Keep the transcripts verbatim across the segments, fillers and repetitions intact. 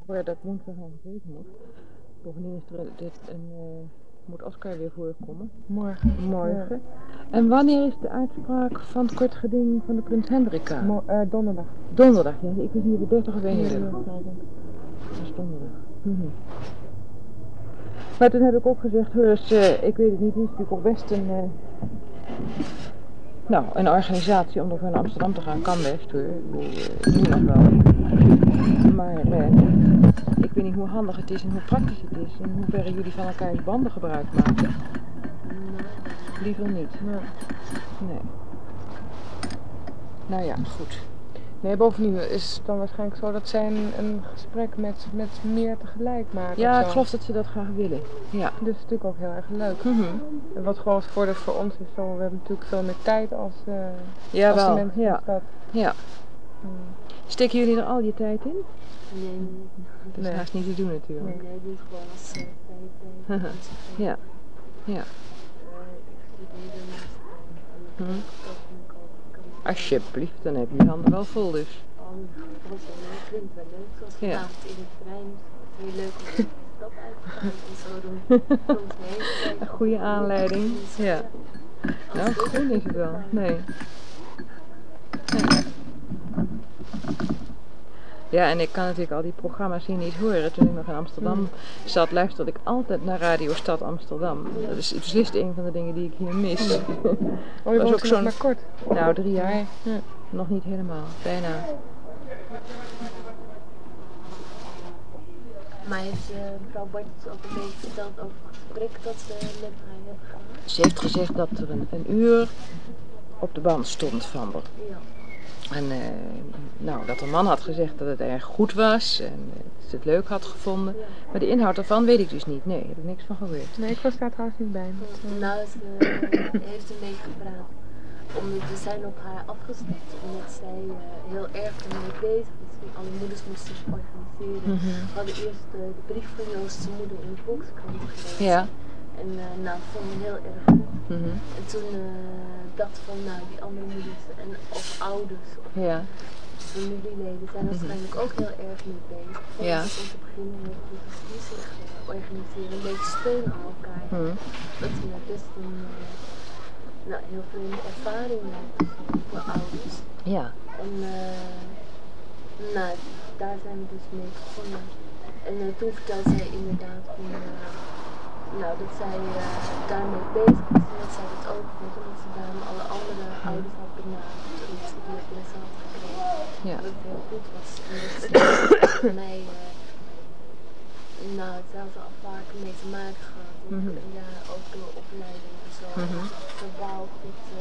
gehoord dat ik woensdag aan gezeten moet. Bovendien is er dit een, uh, moet Oscar weer voorkomen. Morgen. Morgen. Ja. En wanneer is de uitspraak van het kort geding van de Prins Hendrika? Mo- uh, donderdag. Donderdag, ja. Ik was hier de dertig of eenendertig. Ja, dat is donderdag. Mm-hmm. Maar toen heb ik ook gezegd, hoor eens, uh, ik weet het niet, het is natuurlijk ook best een, uh, nou, een organisatie om nog naar Amsterdam te gaan, kan best hoor, uh, nu nog wel. Maar uh, ik weet niet hoe handig het is en hoe praktisch het is en hoe ver jullie van elkaars banden gebruik maken. Liever niet. Nee. Nee. Nou ja, goed. Nee, bovendien is het dan waarschijnlijk zo dat zij een, een gesprek met, met meer tegelijk maken. Ja, ik geloof dat ze dat graag willen. Ja. Dus dat is natuurlijk ook heel erg leuk. Mm-hmm. En wat gewoon het voordeel voor ons is, zo, we hebben natuurlijk veel meer tijd als, uh, ja, als wel. de mensen in ja. de stad. Ja. Hmm. Steken jullie er al je tijd in? Nee, nee. Dat is nee. haast niet te doen natuurlijk. Nee, jij doet gewoon als uh, vrije tijd. Ja. Ja. Uh, ik studeer daarnaast en Hmm. dat vind ik al. Alsjeblieft, dan heb je je handen wel vol dus. Oh, dat was wel leuk, klinkt wel leuk. Zoals Ja. vanavond in het trein. Het is heel leuk om de stad uit te gaan en zo rond ons heen. Een goede aanleiding. Ja. Nou, goed is het wel. Nee. nee. Ja, en ik kan natuurlijk al die programma's hier niet horen. Toen ik nog in Amsterdam zat, luisterde ik altijd naar Radio Stad Amsterdam. Dat is beslist een van de dingen die ik hier mis. Oh, je woont ook zo'n... maar kort? Nou, drie jaar. Ja. Nog niet helemaal, bijna. Maar heeft uh, mevrouw Bartels ook een beetje verteld over het gesprek dat ze met haar hebben gehad? Ze heeft gezegd dat er een, een uur op de band stond van haar. Ja. En uh, nou, dat een man had gezegd dat het erg goed was en uh, dat ze het leuk had gevonden. Ja. Maar de inhoud daarvan weet ik dus niet. Nee, daar heb ik niks van gehoord. Nee, ik was daar trouwens niet bij. Met, uh... Nou, ze uh, heeft een beetje gepraat. Omdat we zijn op haar afgestapt, omdat zij uh, heel erg ermee bezig is. Alle moeders moesten zich organiseren. Mm-hmm. We hadden eerst uh, de brief van Joost's moeder in de Volkskrant gelezen. Ja. En uh, nou, vonden we heel erg goed. Mm-hmm. En toen uh, dacht van, nou, die andere moeders en of ouders of ja. familieleden zijn waarschijnlijk mm-hmm. ook heel erg mee bezig. Van ja. om te beginnen met moeders die zich uh, organiseren, een beetje steun aan elkaar. Mm-hmm. Dat is uh, best een uh, nou, heel veel ervaring uh, voor ouders. Ja. En uh, nou, daar zijn we dus mee begonnen. En uh, toen vertelde zij inderdaad van, uh, nou, dat zij uh, daarmee bezig was en dat zij dat ook vond. En dat ze daarom alle andere mm. ouders had benaderd en dat ze die les had gekregen. Ja. Dat het heel goed was. En dat ze voor mij, uh, nou, daar had ze al vaker mee te maken gehad. Mm-hmm. En ja, ook door opleiding en zo. Mm-hmm. Verbaal goed uh,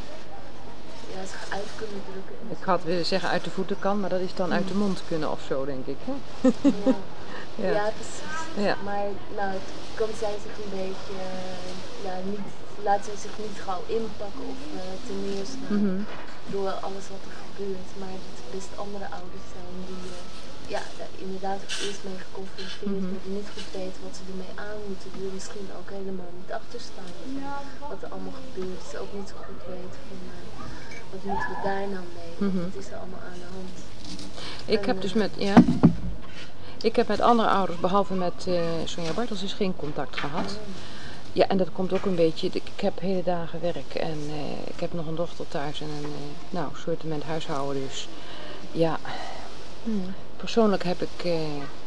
ja, zich uit kunnen drukken. Ik had willen zeggen uit de voeten kan, maar dat is dan mm. uit de mond kunnen of zo, denk ik. Hè? Ja. Ja. Ja, precies. Ja. Maar nou, kan zij zich een beetje, uh, ja, niet, laat zij zich niet gauw inpakken of uh, ten eerste mm-hmm. door alles wat er gebeurt. Maar dat er best andere ouders zijn die uh, ja, daar inderdaad ook eerst mee geconfronteerd mm-hmm. worden, niet goed weten wat ze ermee aan moeten doen. Misschien ook helemaal niet achterstaan van wat er allemaal gebeurt. Ze ook niet zo goed weten van uh, wat moeten we daar nou mee, mm-hmm. wat is er allemaal aan de hand. Ik en, heb dus met, ja... Ik heb met andere ouders, behalve met uh, Sonja Bartels, dus geen contact gehad. Ja, en dat komt ook een beetje, ik heb hele dagen werk en uh, ik heb nog een dochter thuis en een uh, nou, soortement huishouden. Dus ja, hmm. persoonlijk heb ik uh,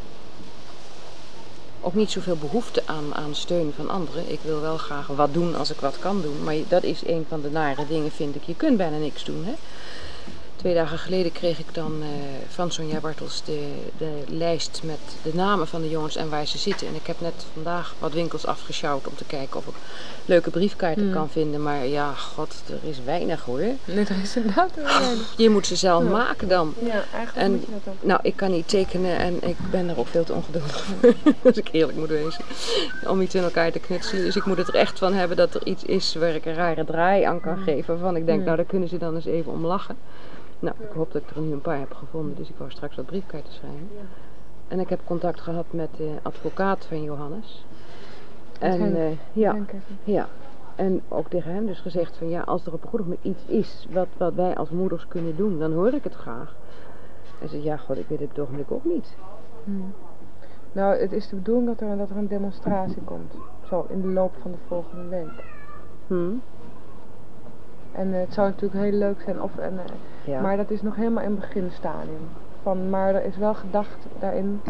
ook niet zoveel behoefte aan, aan steun van anderen. Ik wil wel graag wat doen als ik wat kan doen, maar dat is een van de nare dingen, vind ik. Je kunt bijna niks doen, hè. Twee dagen geleden kreeg ik dan uh, van Sonja Bartels de, de lijst met de namen van de jongens en waar ze zitten. En ik heb net vandaag wat winkels afgesjouwd om te kijken of ik leuke briefkaarten mm. kan vinden. Maar ja, god, er is weinig hoor. Nee, er is inderdaad weinig. Je moet ze zelf ja. maken dan. Ja, eigenlijk en, moet je dat ook. Nou, ik kan niet tekenen en ik ben er ook veel te ongeduldig voor, als ik eerlijk moet wezen. Om iets in elkaar te knutselen. Dus ik moet het er echt van hebben dat er iets is waar ik een rare draai aan kan mm. geven. Waarvan ik denk, mm. nou daar kunnen ze dan eens even om lachen. Nou, ik hoop dat ik er nu een paar heb gevonden, dus ik wou straks wat briefkaarten schrijven. Ja. En ik heb contact gehad met de advocaat van Johannes. En uh, ja, ja, en ook tegen hem dus gezegd van ja, als er op een goed moment iets is wat, wat wij als moeders kunnen doen, dan hoor ik het graag. Hij zei ja, god, ik weet het op het ogenblik ook niet. Hmm. Nou, het is de bedoeling dat er, dat er een demonstratie komt. Zo, in de loop van de volgende week. Hmm. En uh, het zou natuurlijk heel leuk zijn, of, en, uh, Ja. maar dat is nog helemaal in het beginstadium. Van, maar er is wel gedacht daarin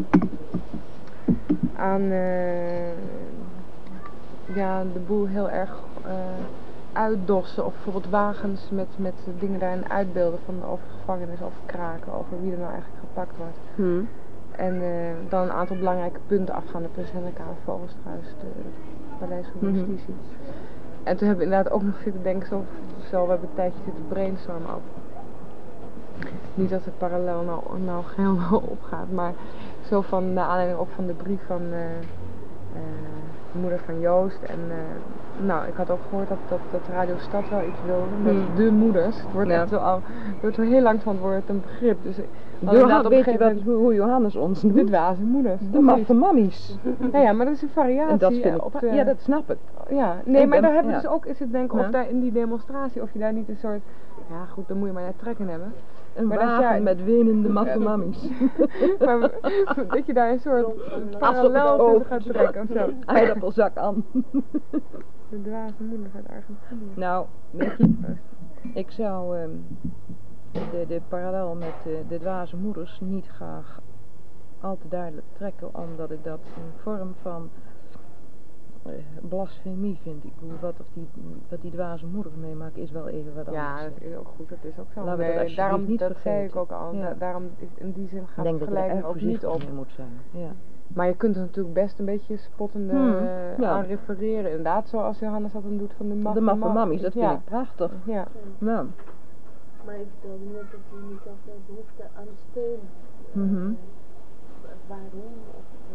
aan uh, ja, de boel heel erg uh, uitdossen. Of bijvoorbeeld wagens met, met dingen daarin uitbeelden van over gevangenis, over kraken, over wie er nou eigenlijk gepakt wordt. Hmm. En uh, dan een aantal belangrijke punten afgaan. De Prins Hendrik-Laan, Vogelstruis, de Paleis van Justitie. Mm-hmm. En toen hebben we inderdaad ook nog zitten denken, zo, zo we hebben een tijdje zitten brainstormen over. Niet dat het parallel nou, nou helemaal opgaat, maar zo van, naar aanleiding ook van de brief van uh, uh, de moeder van Joost. En uh, nou, ik had ook gehoord dat, dat, dat Radio Stad wel iets wilde, met mm. de moeders. Het wordt ja. echt wel al, het wordt wel heel langzamerhand wordt het een begrip. Dus, Johan, weet je wat, hoe, hoe Johannes ons noemt? De dwaze moeders. De maffe mammies. Ja, ja, maar dat is een variatie. En dat vind ik, op de, ja, dat snap ik. Ja, nee, ik maar ben, daar hebben we ja. dus ook, is het denken, ja. of daar in die demonstratie, of je daar niet een soort, ja goed, dan moet je maar naar trekken hebben. Een maar wagen dat, ja, met wenende maffe mammies. Maar dat je daar een soort parallel tussen gaat trekken of zo. Aardappelzak aan. De dwaze moeders uit Argentinië. Nou, weet je, ik zou um, de, de parallel met uh, de dwaze moeders niet graag al te duidelijk trekken, omdat ik dat een vorm van uh, blasfemie vind. Ik bedoel, wat, of die, wat die dwaze moeders meemaken is wel even wat anders. Ja, dat is ook goed, dat is ook zo. Laten we nee, dat daarom, niet dat vergeten. zei ik ook al, ja. da daarom is, in die zin gaat het vergelijking ook niet op. Mee moet zijn. Ja. Maar je kunt er natuurlijk best een beetje spottende hmm, uh, ja. aan refereren. Inderdaad, zoals Johannes dat dan doet van de maffe De maffe mammies, dat ja. vind ik prachtig. Ja. Ja. Ja. Maar ik vertelde net dat je niet zoveel behoefte aan steun had. Mm-hmm. Uh, waarom? Of, uh...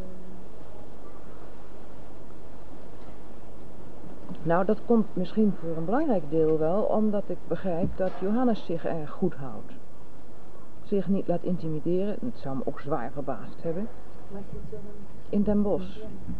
Nou, dat komt misschien voor een belangrijk deel wel, omdat ik begrijp dat Johannes zich erg goed houdt. Zich niet laat intimideren, het zou me ook zwaar verbaasd hebben. Waar zit Johannes? In Den Bosch.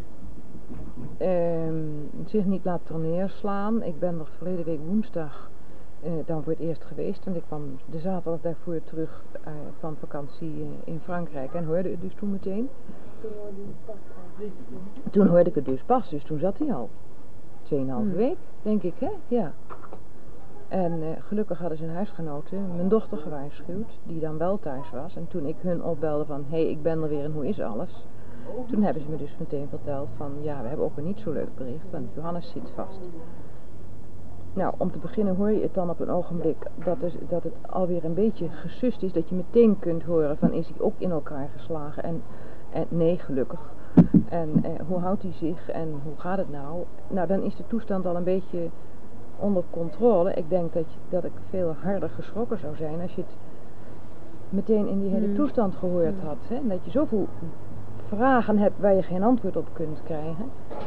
Ja. Um, zich niet laat terneerslaan. Ik ben er verleden week woensdag uh, dan voor het eerst geweest. En ik kwam de zaterdag daarvoor terug uh, van vakantie uh, in Frankrijk en hoorde het dus toen meteen. Toen hoorde je het pas eigenlijk. Toen hoorde ik het dus pas, dus toen zat hij al. Tweeënhalve hmm. week, denk ik, hè? Ja. En uh, gelukkig hadden zijn huisgenoten mijn dochter gewaarschuwd, die dan wel thuis was. En toen ik hun opbelde van, hé, hey, ik ben er weer en hoe is alles? Toen hebben ze me dus meteen verteld van, ja, we hebben ook een niet zo leuk bericht, want Johannes zit vast. Nou, om te beginnen hoor je het dan op een ogenblik dat, is, dat het alweer een beetje gesust is, dat je meteen kunt horen van, is hij ook in elkaar geslagen? En, en nee, gelukkig. En eh, hoe houdt hij zich en hoe gaat het nou? Nou, dan is de toestand al een beetje onder controle. Ik denk dat, je, dat ik veel harder geschrokken zou zijn als je het meteen in die hele hmm. toestand gehoord had. Hè? En dat je zoveel vragen hebt waar je geen antwoord op kunt krijgen.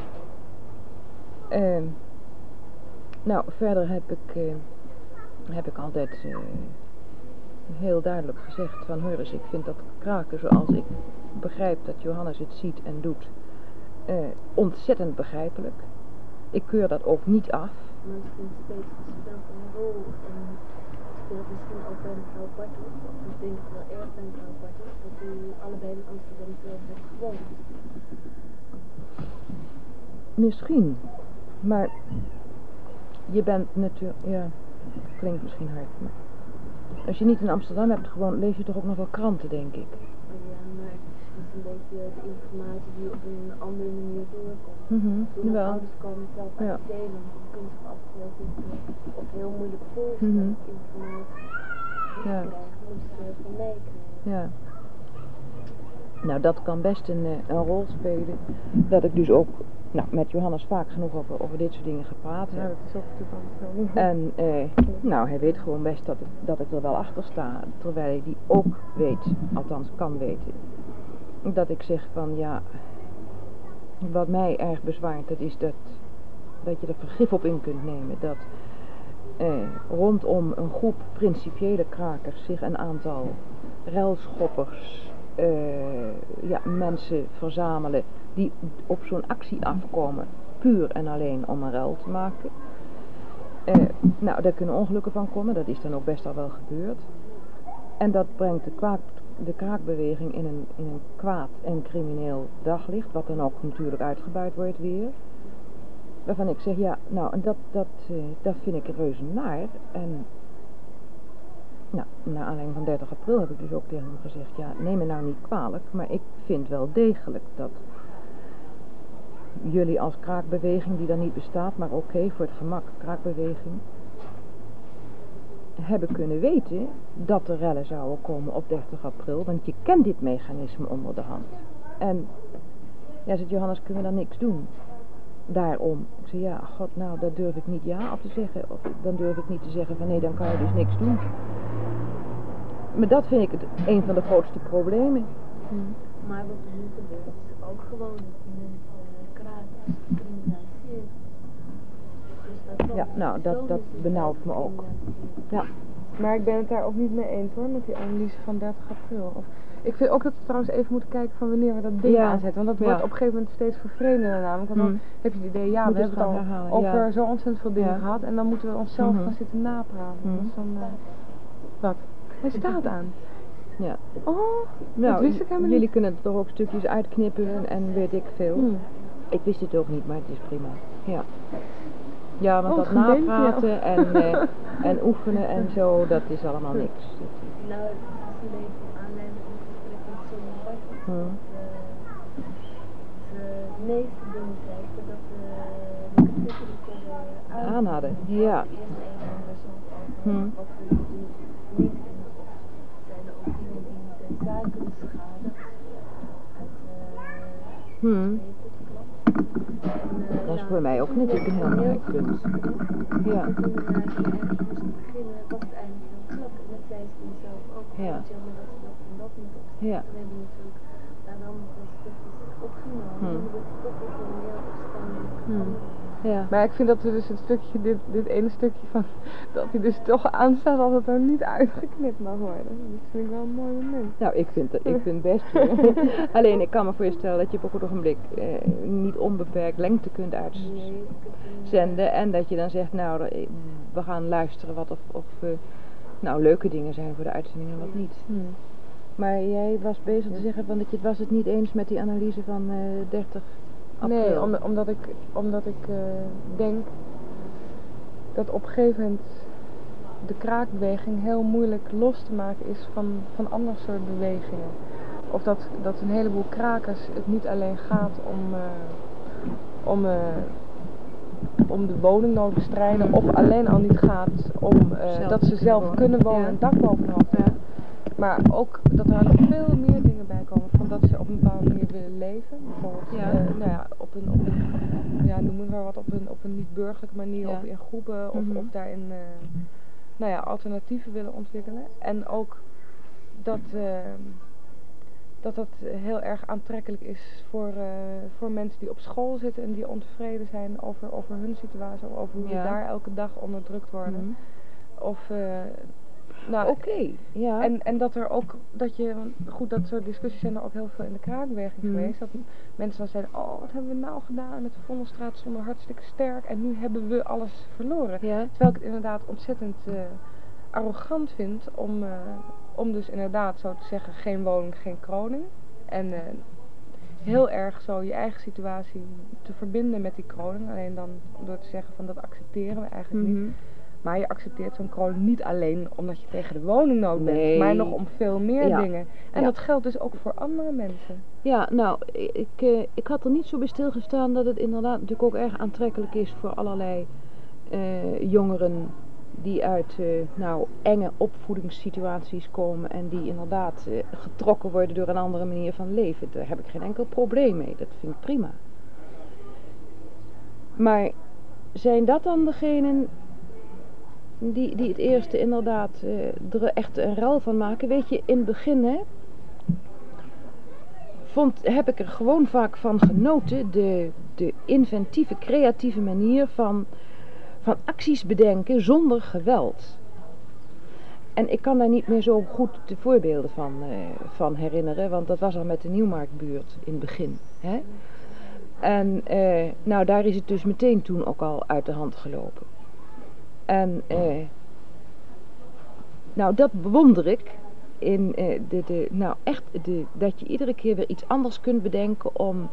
Uh, nou, verder heb ik, uh, heb ik altijd uh, heel duidelijk gezegd van, hoor eens, ik vind dat kraken zoals ik begrijp dat Johannes het ziet en doet, uh, ontzettend begrijpelijk. Ik keur dat ook niet af. Maar misschien speelt het een rol en speelt misschien ook bij mevrouw Bartels, of ik denk het wel erg bij mevrouw Bartels, dat u allebei in Amsterdam zelf hebt gewoond. Misschien, maar je bent natuurlijk, ja, klinkt misschien hard, maar als je niet in Amsterdam hebt gewoond, lees je toch ook nog wel kranten, denk ik. Ja, maar het is een beetje de informatie die op een andere manier doorkomt. Mm-hmm, Toen wel. ouders komen zelf uit Ja. delen, dan kun je zich afgelopen of heel moeilijk voorstellen Mm-hmm. informatie die Ja. je krijgt, moet je van mij krijgen. Ja. Nou, dat kan best een, een rol spelen, dat ik dus ook nou, met Johannes vaak genoeg over, over dit soort dingen gepraat heb. Ja, dat is ook toevallig zo. En eh, nou, hij weet gewoon best dat ik, dat ik er wel achter sta, terwijl hij die ook weet, althans kan weten, dat ik zeg van ja, wat mij erg bezwaart, dat is dat, dat je er vergif op in kunt nemen, dat eh, rondom een groep principiële krakers zich een aantal relschoppers, Uh, ja, mensen verzamelen die op zo'n actie afkomen, puur en alleen om een rel te maken. Uh, nou, daar kunnen ongelukken van komen, dat is dan ook best al wel gebeurd. En dat brengt de kwaad, de kraakbeweging in een, in een kwaad en crimineel daglicht, wat dan ook natuurlijk uitgebuit wordt weer. Waarvan ik zeg, ja, nou, en dat, dat, uh, dat vind ik reuze naar. En nou, naar aanleiding van dertig april heb ik dus ook tegen hem gezegd, ja, neem me nou niet kwalijk, maar ik vind wel degelijk dat jullie als kraakbeweging, die dan niet bestaat, maar oké, okay, voor het gemak, kraakbeweging, hebben kunnen weten dat er rellen zouden komen op dertig april, want je kent dit mechanisme onder de hand. En ja, zegt Johannes, kunnen we dan niks doen? Daarom. Ik zei, ja, god, nou, daar durf ik niet ja op te zeggen. Of dan durf ik niet te zeggen van nee, dan kan je dus niks doen. Maar dat vind ik het, een van de grootste problemen. Hmm. Maar wat er nu gebeurt is ook gewoon dat mensen kraken criminaliseren. Dus dat ja, nou, dat, dat benauwt me ook. Ja. Maar ik ben het daar ook niet mee eens hoor, met die analyse van dertig april. Of, ik vind ook dat we trouwens even moeten kijken van wanneer we dat ding ja. aanzetten. Want dat wordt ja. op een gegeven moment steeds vervreemdender namelijk. Want dan hmm. heb je het idee, ja, Moet we hebben het al herhalen. over ja. zo ontzettend veel dingen ja. gehad. En dan moeten we onszelf mm-hmm. gaan zitten napraten. Mm-hmm. Dus dan, uh, wat? Hij staat aan. Ja. Oh, nou, dat wist ik helemaal jullie niet. kunnen er toch ook stukjes uitknippen en, en weet ik veel. Hmm. Ik wist het ook niet, maar het is prima. Ja. Ja, want oh, dat napraten ja. en, uh, en oefenen en zo, dat is allemaal niks. Nou, het is een beetje aanleiding van het gesprek met zo'n Bartje. Hmm. De meeste dingen zeiden dat de computer aan hadden. Ja. Eerst een en de soms ook hmm. wat we doen niet en zijn er ook dingen die de zaak kunnen schaden. Het uh, hmm. Dat is voor mij ook natuurlijk een heel belangrijk punt. Ja. En toen uh, ik eigenlijk moest beginnen, was het eigenlijk heel knap. En dat zei ze zelf ook. Ja. Het is jammer dat ze dat en dat niet opzetten. Ja. We hebben natuurlijk daar dan nog wel stukjes opgenomen. Hmm. En dan wordt het toch ook weer meer opstandelijk. Hmm. Ja. Maar ik vind dat we dus het stukje, dit, dit ene stukje van, dat hij dus toch aanstaat dat het er niet uitgeknipt mag worden. Dat vind ik wel een mooi moment. Nou, ik vind het, ik vind het best. Alleen ik kan me voorstellen dat je op een goed ogenblik eh, niet onbeperkt lengte kunt uitzenden. En dat je dan zegt, nou, we gaan luisteren wat of, of uh, nou, leuke dingen zijn voor de uitzending en wat niet. Hmm. Maar jij was bezig te zeggen van dat je het was het niet eens met die analyse van uh, dertig april. Nee, om, omdat ik, omdat ik uh, denk dat op een gegeven moment de kraakbeweging heel moeilijk los te maken is van, van ander soort bewegingen. Of dat, dat een heleboel krakers het niet alleen gaat om, uh, om, uh, om de woningnood te bestrijden, of alleen al niet gaat om uh, dat ze zelf wonen. kunnen wonen en ja. dak boven hun hoofd hebben. Maar ook dat er nog veel meer dingen bij komen van dat ze op een bepaalde manier willen leven. Bijvoorbeeld ja. Uh, nou ja, op een, op een ja, noem het maar wat, op een, op een niet burgerlijke manier ja. of in groepen of, mm-hmm. of daarin uh, nou ja, alternatieven willen ontwikkelen. En ook dat uh, dat dat heel erg aantrekkelijk is voor, uh, voor mensen die op school zitten en die ontevreden zijn over, over hun situatie, over hoe ja. ze daar elke dag onderdrukt worden. Mm-hmm. Of uh, nou, oké, okay, ja. En, en dat er ook, dat je, goed, dat soort discussies zijn er ook heel veel in de kraakbeweging hmm. geweest. Dat mensen dan zeiden, oh, wat hebben we nou gedaan met de Vondelstraat zonder hartstikke sterk en nu hebben we alles verloren. Ja. Terwijl ik het inderdaad ontzettend uh, arrogant vind om, uh, om dus inderdaad zo te zeggen, geen woning, geen kroning. En uh, heel erg zo je eigen situatie te verbinden met die kroning. Alleen dan door te zeggen van dat accepteren we eigenlijk mm-hmm. niet. Maar je accepteert zo'n kroning niet alleen omdat je tegen de woningnood bent, nee. maar nog om veel meer ja. dingen. En ja. dat geldt dus ook voor andere mensen. Ja, nou, ik, uh, ik had er niet zo bij stilgestaan dat het inderdaad natuurlijk ook erg aantrekkelijk is voor allerlei uh, jongeren die uit uh, nou, enge opvoedingssituaties komen en die inderdaad uh, getrokken worden door een andere manier van leven. Daar heb ik geen enkel probleem mee, dat vind ik prima. Maar zijn dat dan degenen Die, die het eerste inderdaad uh, er echt een ruil van maken. Weet je, in het begin hè, vond, heb ik er gewoon vaak van genoten. De, de inventieve, creatieve manier van, van acties bedenken zonder geweld. En ik kan daar niet meer zo goed de voorbeelden van, uh, van herinneren. Want dat was al met de Nieuwmarktbuurt in het begin. Hè? En uh, nou, daar is het dus meteen toen ook al uit de hand gelopen. En eh, nou, dat bewonder ik. in uh, de, de, nou echt, de, dat je iedere keer weer iets anders kunt bedenken om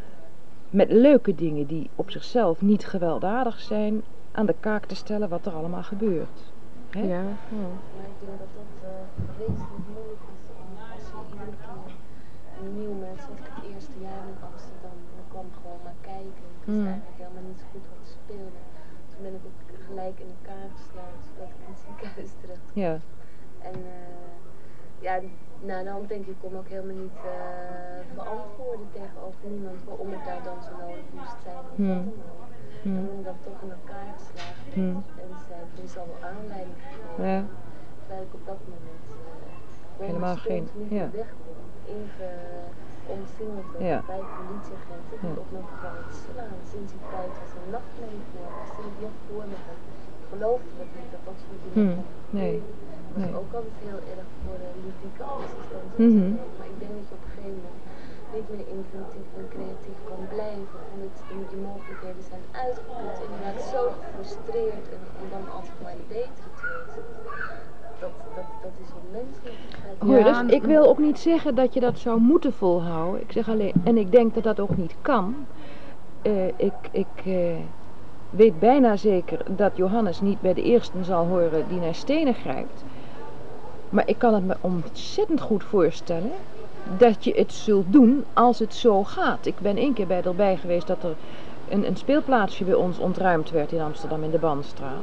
met leuke dingen die op zichzelf niet gewelddadig zijn, aan de kaak te stellen wat er allemaal gebeurt. Hè? Ja. Ja. Maar ik denk dat dat uh, vreselijk moeilijk is om als je iedere keer een nieuw mens, zoals ik het eerste jaar in Amsterdam, dan kwam gewoon maar kijken. Ik wist Mm. eigenlijk helemaal niet zo goed wat er speelde. Toen ben ik ook gelijk in elkaar geslagen, zodat ik in het ziekenhuis terecht kwam. Ja. En uh, ja, na de hand denk ik kon ook helemaal niet uh, verantwoorden tegenover niemand waarom ik daar dan zo nodig moest zijn. Of Hmm. wat dan ook. Hmm. En toen dat toch in elkaar geslagen werd. Hmm. En zei, er is al wel aanleiding gegeven. Ja. Terwijl ik op dat moment uh, Helemaal geen, niet ja. meer weg kon. Even uh, omsingeld werd Ja. bij politieagenten die Ja. op me begonnen te slaan. Sinds die tijd was een nachtmerrie voor me. Sinds die voor me. Ik geloofde het niet dat dat soort dingen Hmm. kon Nee. gebeuren. Ik was Nee. ook altijd heel erg voor de ludieke assistent. Mhm. Maar ik denk dat je op een gegeven moment niet meer inventief en creatief kan blijven. Omdat je mogelijkheden zijn uitgeput. En je raakt zo gefrustreerd en, en dan altijd maar de betere te weten. Dat, dat, dat is onmenselijk. Hoor je, Ja, dus ik wil ook niet zeggen dat je dat zou moeten volhouden. Ik zeg alleen, en ik denk dat dat ook niet kan. Uh, ik ik uh, weet bijna zeker dat Johannes niet bij de eersten zal horen die naar stenen grijpt. Maar ik kan het me ontzettend goed voorstellen dat je het zult doen als het zo gaat. Ik ben één keer bij erbij geweest dat er een, een speelplaatsje bij ons ontruimd werd in Amsterdam in de Bandstraat.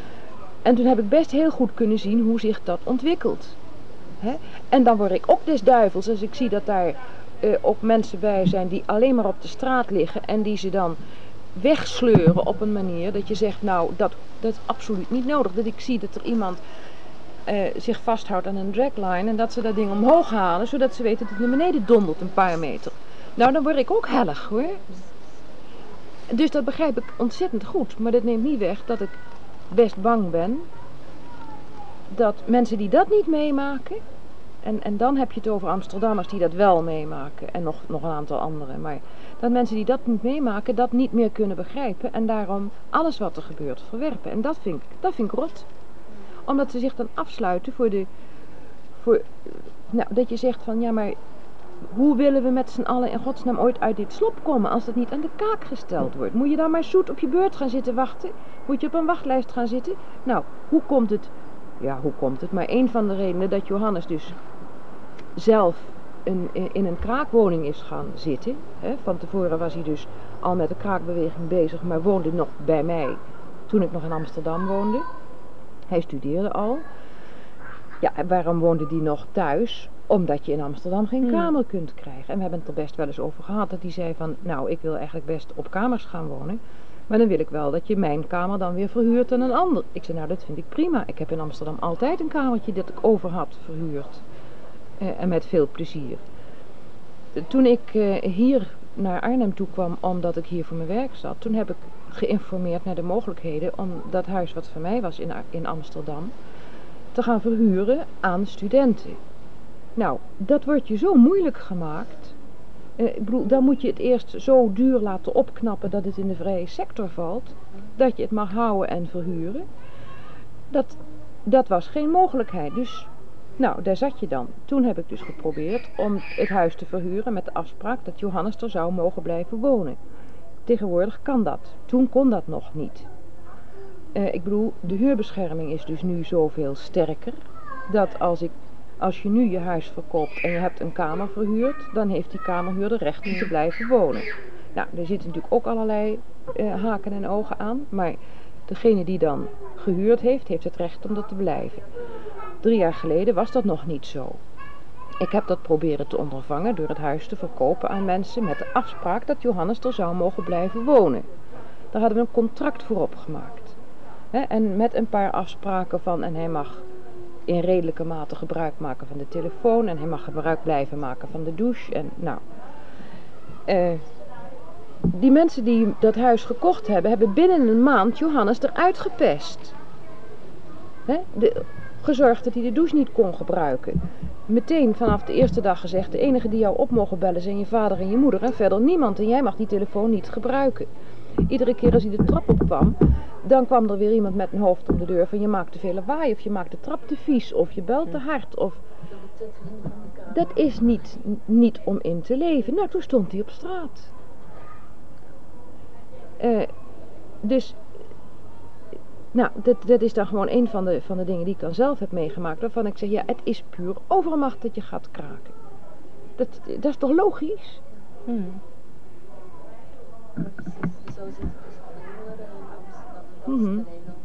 En toen heb ik best heel goed kunnen zien hoe zich dat ontwikkelt. Hè? En dan word ik ook des duivels als ik zie dat daar uh, ook mensen bij zijn die alleen maar op de straat liggen en die ze dan wegsleuren op een manier dat je zegt, nou dat, dat is absoluut niet nodig. Dat ik zie dat er iemand uh, zich vasthoudt aan een dragline en dat ze dat ding omhoog halen zodat ze weten dat het naar beneden dondert een paar meter. Nou dan word ik ook hellig hoor. Dus dat begrijp ik ontzettend goed, maar dat neemt niet weg dat ik best bang ben dat mensen die dat niet meemaken, en, en dan heb je het over Amsterdammers die dat wel meemaken en nog, nog een aantal anderen, maar dat mensen die dat niet meemaken dat niet meer kunnen begrijpen en daarom alles wat er gebeurt verwerpen. En dat vind ik, dat vind ik rot. Omdat ze zich dan afsluiten voor de, voor, nou, dat je zegt van ja maar hoe willen we met z'n allen in godsnaam ooit uit dit slop komen als dat niet aan de kaak gesteld wordt? Moet je dan maar zoet op je beurt gaan zitten wachten? Moet je op een wachtlijst gaan zitten? Nou, hoe komt het? Ja, hoe komt het? Maar een van de redenen dat Johannes dus zelf een, in een kraakwoning is gaan zitten. Hè? Van tevoren was hij dus al met de kraakbeweging bezig, maar woonde nog bij mij toen ik nog in Amsterdam woonde. Hij studeerde al. Ja, en waarom woonde hij nog thuis? Omdat je in Amsterdam geen kamer hmm. kunt krijgen. En we hebben het er best wel eens over gehad. Dat hij zei van, nou ik wil eigenlijk best op kamers gaan wonen. Maar dan wil ik wel dat je mijn kamer dan weer verhuurt aan een ander. Ik zei, nou dat vind ik prima. Ik heb in Amsterdam altijd een kamertje dat ik over had verhuurd. Uh, en met veel plezier. Toen ik uh, hier naar Arnhem toe kwam, omdat ik hier voor mijn werk zat. Toen heb ik geïnformeerd naar de mogelijkheden om dat huis wat van mij was in, in Amsterdam te gaan verhuren aan studenten. Nou, dat wordt je zo moeilijk gemaakt. Uh, ik bedoel, dan moet je het eerst zo duur laten opknappen dat het in de vrije sector valt. Dat je het mag houden en verhuren. Dat, dat was geen mogelijkheid. Dus, nou, daar zat je dan. Toen heb ik dus geprobeerd om het huis te verhuren met de afspraak dat Johannes er zou mogen blijven wonen. Tegenwoordig kan dat. Toen kon dat nog niet. Uh, ik bedoel, de huurbescherming is dus nu zoveel sterker. Dat als ik Als je nu je huis verkoopt en je hebt een kamer verhuurd, dan heeft die kamerhuurder recht om te blijven wonen. Nou, er zitten natuurlijk ook allerlei uh, haken en ogen aan, maar degene die dan gehuurd heeft, heeft het recht om dat te blijven. Drie jaar geleden was dat nog niet zo. Ik heb dat proberen te ondervangen door het huis te verkopen aan mensen met de afspraak dat Johannes er zou mogen blijven wonen. Daar hadden we een contract voor opgemaakt. He, en met een paar afspraken van, en hij mag in redelijke mate gebruik maken van de telefoon en hij mag gebruik blijven maken van de douche. En nou, uh, die mensen die dat huis gekocht hebben, hebben binnen een maand Johannes eruit gepest. He, de, gezorgd dat hij de douche niet kon gebruiken. Meteen vanaf de eerste dag gezegd, de enige die jou op mogen bellen zijn je vader en je moeder en verder niemand en jij mag die telefoon niet gebruiken. Iedere keer als hij de trap opkwam, dan kwam er weer iemand met een hoofd om de deur van je maakt te veel lawaai of je maakt de trap te vies of je belt te hard. Of... te vinden van de kamer. Dat is niet, niet om in te leven. Nou, toen stond hij op straat. Uh, dus, nou, dat, dat is dan gewoon een van de, van de dingen die ik dan zelf heb meegemaakt. Waarvan ik zeg, ja, het is puur overmacht dat je gaat kraken. Dat, dat is toch logisch? Hmm. Precies, zo zit het dus alle jongeren in Amsterdam. Dat Mm-hmm. is de Nederland.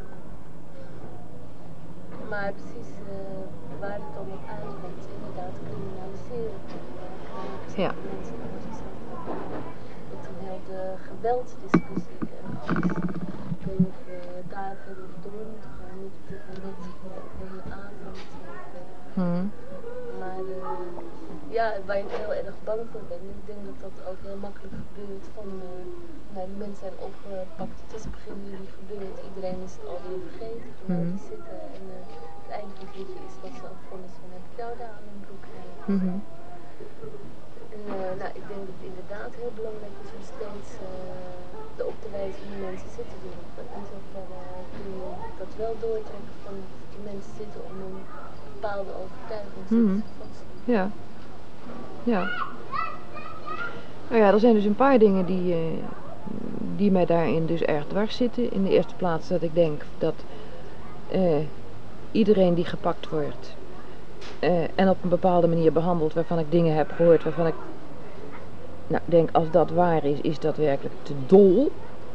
Maar precies uh, waar het dan op uitkomt, inderdaad criminaliseren. Ja. Mensen die zichzelf met een heel de geweldsdiscussie en alles. Ik weet niet of we daar verder door moeten gaan, niet op dit moment over je aandacht. Hmm. Maar uh, ja, waar ik heel erg bang voor ben, ik denk dat dat ook heel makkelijk gebeurt. Van, uh, nou, die mensen zijn opgepakt, het is begin juli gebeurd, iedereen is het alweer vergeten van waar die zitten. En uh, het einde van het liedje is dat ze al vonnis van heb ik jou daar aan mijn broek krijgen. Mm-hmm. En uh, nou, ik denk dat het inderdaad heel belangrijk is om steeds uh, erop te wijzen hoe mensen zitten doen. In zoverre uh, kun je dat wel doortrekken van die mensen zitten om een bepaalde overtuiging Mm-hmm. vast. Ja. Ja. Nou ja, er zijn dus een paar dingen die, uh, die mij daarin dus erg dwars zitten. In de eerste plaats dat ik denk dat uh, iedereen die gepakt wordt uh, en op een bepaalde manier behandeld, waarvan ik dingen heb gehoord, waarvan ik nou, denk als dat waar is, is dat werkelijk te dol.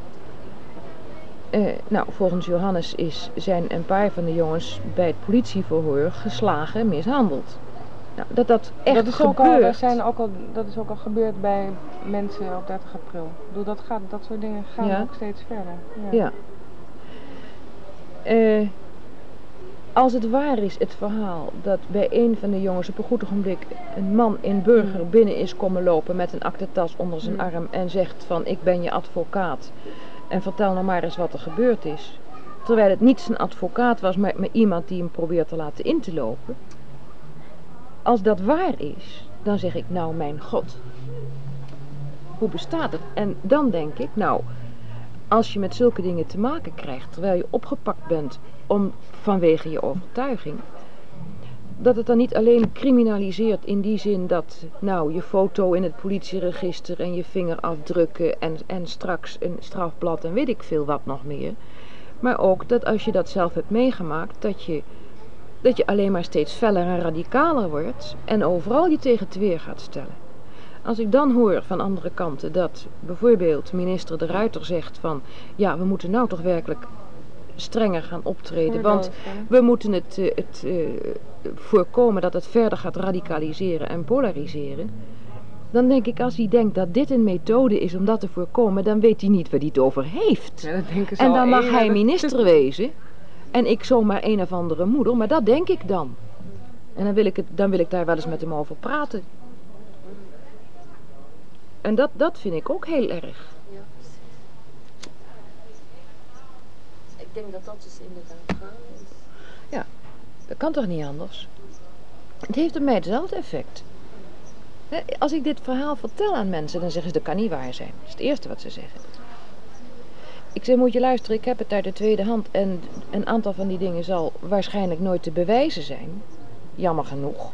Uh, nou, volgens Johannes is, zijn een paar van de jongens bij het politieverhoor geslagen en mishandeld. Nou, dat dat echt dat is gebeurt. Ook al, er zijn ook al, dat is ook al gebeurd bij mensen op dertig april. Ik bedoel, dat, gaat, dat soort dingen gaan Ja. ook steeds verder. Ja. Ja. Uh, als het waar is, het verhaal, dat bij een van de jongens op een goed ogenblik een man in burger mm. binnen is komen lopen met een aktentas onder zijn mm. arm en zegt van ik ben je advocaat en vertel nou maar eens wat er gebeurd is. Terwijl het niet zijn advocaat was, maar, maar iemand die hem probeert te laten in te lopen. Als dat waar is, dan zeg ik, nou mijn god, hoe bestaat het? En dan denk ik, nou, als je met zulke dingen te maken krijgt, terwijl je opgepakt bent om, vanwege je overtuiging, dat het dan niet alleen criminaliseert in die zin dat, nou, je foto in het politieregister en je vingerafdrukken en, en straks een strafblad en weet ik veel wat nog meer, maar ook dat als je dat zelf hebt meegemaakt, dat je dat je alleen maar steeds feller en radicaler wordt en overal je tegen het weer gaat stellen. Als ik dan hoor van andere kanten dat bijvoorbeeld minister De Ruiter zegt van ja, we moeten nou toch werkelijk strenger gaan optreden, want we moeten het, uh, het uh, voorkomen dat het verder gaat radicaliseren en polariseren. Dan denk ik, als hij denkt dat dit een methode is om dat te voorkomen, dan weet hij niet waar hij het over heeft. Ja, dat denk ik en dan mag één, hij minister wezen. En ik zomaar een of andere moeder, maar dat denk ik dan. En dan wil ik, het, dan wil ik daar wel eens met hem over praten. En dat, dat vind ik ook heel erg. Ja, precies. Ik denk dat dat dus inderdaad gaande is. Ja, dat kan toch niet anders? Het heeft op mij hetzelfde effect. Als ik dit verhaal vertel aan mensen, dan zeggen ze dat kan niet waar zijn. Dat is het eerste wat ze zeggen. Ik zeg, moet je luisteren, ik heb het uit de tweede hand en een aantal van die dingen zal waarschijnlijk nooit te bewijzen zijn. Jammer genoeg.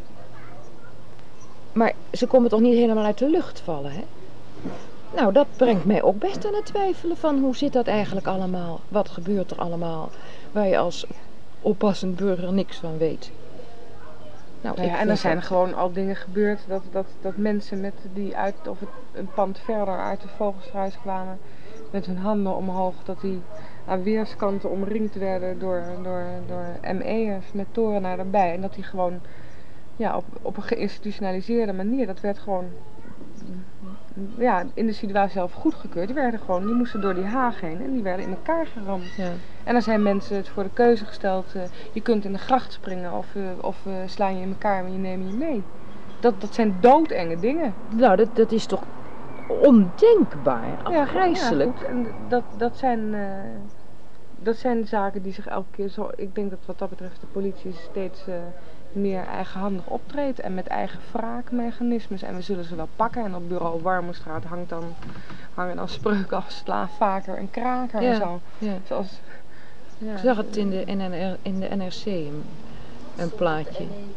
Maar ze komen toch niet helemaal uit de lucht vallen, hè? Nou, dat brengt mij ook best aan het twijfelen van hoe zit dat eigenlijk allemaal? Wat gebeurt er allemaal waar je als oppassend burger niks van weet? Nou, nou ja, en er zijn dat... gewoon al dingen gebeurd dat, dat, dat mensen met die uit of het, een pand verder uit de Vogelstruis kwamen met hun handen omhoog, dat die aan weerskanten omringd werden door, door, door M E'ers met torenaar erbij. En dat die gewoon ja, op, op een geïnstitutionaliseerde manier, dat werd gewoon ja, in de situatie zelf goedgekeurd. Die werden gewoon, die moesten door die haag heen en die werden in elkaar geramd. Ja. En dan zijn mensen het voor de keuze gesteld, uh, je kunt in de gracht springen of, uh, of uh, slaan je in elkaar en je neemt je mee. Dat, dat zijn doodenge dingen. Nou, dat, dat is toch ondenkbaar, afgrijselijk. Ja, ja, en dat, dat, zijn, uh, dat zijn zaken die zich elke keer zo... Ik denk dat wat dat betreft de politie steeds uh, meer eigenhandig optreedt en met eigen wraakmechanismes. En we zullen ze wel pakken. En op bureau Warmoestraat hangt dan, hangen dan spreuken als sla vaker en kraker ja, en zo. Ja. Zoals, ja. Ik zag het in de, in de, in de N R C, een, een plaatje.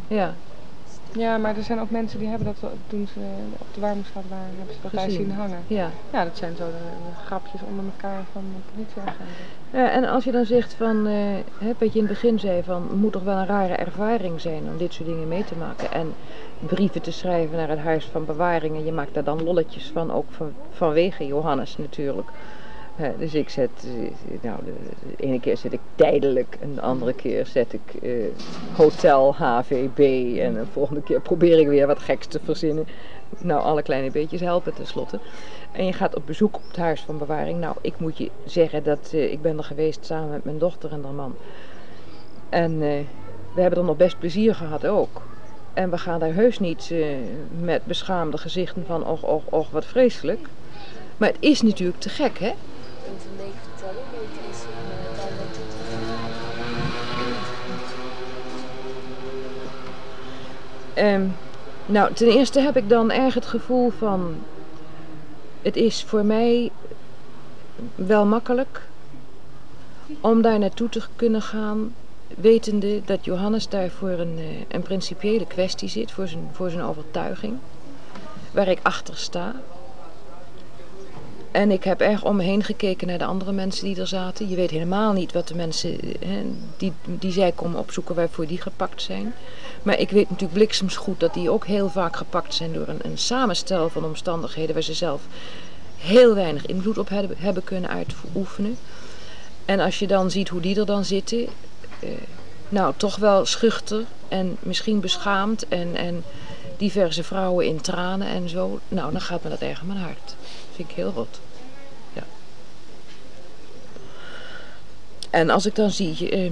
Ja. Ja, maar er zijn ook mensen die hebben dat wel- toen ze op de Warmoestraat waren, hebben ze dat daar Gezien. zien hangen. Ja. Ja, dat zijn zo de, de grapjes onder elkaar van de politieagenten. Ja, en als je dan zegt van, eh, hè, wat je in het begin zei van, het moet toch wel een rare ervaring zijn om dit soort dingen mee te maken. En brieven te schrijven naar het huis van bewaring en je maakt daar dan lolletjes van, ook van, vanwege Johannes natuurlijk. Hè, dus ik zet, eh, nou de, de ene keer zet ik tijdelijk en de andere keer zet ik eh, hotel H V B en de volgende keer probeer ik weer wat geks te verzinnen. Nou, alle kleine beetjes helpen tenslotte. En je gaat op bezoek op het huis van bewaring. Nou, ik moet je zeggen dat uh, ik ben er geweest samen met mijn dochter en haar man. En uh, we hebben er nog best plezier gehad ook. En we gaan daar heus niet uh, met beschaamde gezichten van och, och, och, wat vreselijk. Maar het is natuurlijk te gek, hè? Je kunt een beetje vertellen hoe het is om uh, daar naartoe te gaan. Um, nou, ten eerste heb ik dan erg het gevoel van... Het is voor mij wel makkelijk om daar naartoe te kunnen gaan, wetende dat Johannes daar voor een, een principiële kwestie zit, voor zijn, voor zijn overtuiging, waar ik achter sta. En ik heb erg om me heen gekeken naar de andere mensen die er zaten. Je weet helemaal niet wat de mensen hè, die, die zij komen opzoeken, waarvoor die gepakt zijn. Maar ik weet natuurlijk bliksemsgoed dat die ook heel vaak gepakt zijn door een, een samenstel van omstandigheden waar ze zelf heel weinig invloed op hebben, hebben kunnen uitoefenen. En als je dan ziet hoe die er dan zitten, eh, nou toch wel schuchter en misschien beschaamd en, en diverse vrouwen in tranen en zo. Nou, dan gaat me dat erg aan mijn hart. Dat vind ik heel rot. Ja. En als ik dan zie... Eh,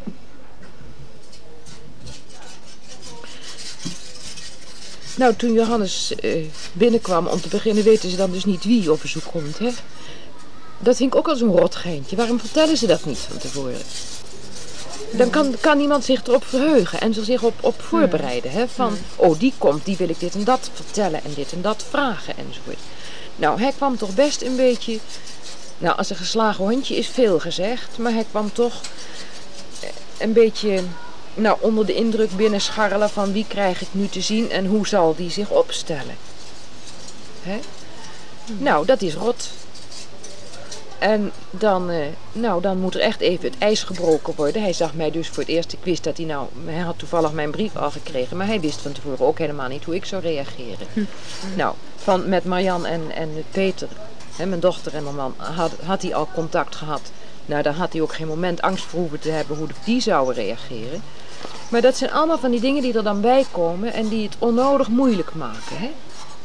Nou, toen Johannes uh, binnenkwam om te beginnen, weten ze dan dus niet wie op bezoek komt, hè? Dat vind ik ook al zo'n rotgeintje. Waarom vertellen ze dat niet van tevoren? Dan kan, kan iemand zich erop verheugen en zich op, op voorbereiden, hè? Van, oh, die komt, die wil ik dit en dat vertellen en dit en dat vragen enzovoort. Nou, hij kwam toch best een beetje... Nou, als een geslagen hondje is veel gezegd, maar hij kwam toch een beetje... Nou, onder de indruk binnenscharrelen van wie krijg ik nu te zien en hoe zal die zich opstellen. Hè? Hmm. Nou, dat is rot. En dan, uh, nou, dan moet er echt even het ijs gebroken worden. Hij zag mij dus voor het eerst, ik wist dat hij nou, hij had toevallig mijn brief al gekregen, maar hij wist van tevoren ook helemaal niet hoe ik zou reageren. Hmm. Nou, van, met Marjan en, en Peter, hè, mijn dochter en mijn man, had, had hij al contact gehad. Nou, daar had hij ook geen moment angst voor hoeven te hebben hoe die zouden reageren. Maar dat zijn allemaal van die dingen die er dan bij komen en die het onnodig moeilijk maken, hè?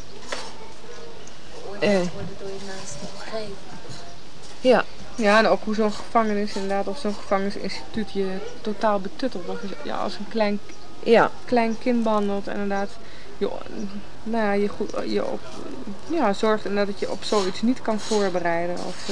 Oordeel worden door je naasten begrepen. Ja. Ja, en ook hoe zo'n gevangenis inderdaad, of zo'n gevangenisinstituut je totaal betuttelt. Of je ja, als een klein, ja. klein kind behandelt, inderdaad. Je, nou ja, je, goed, je op, ja, zorgt inderdaad dat je op zoiets niet kan voorbereiden. Of, uh...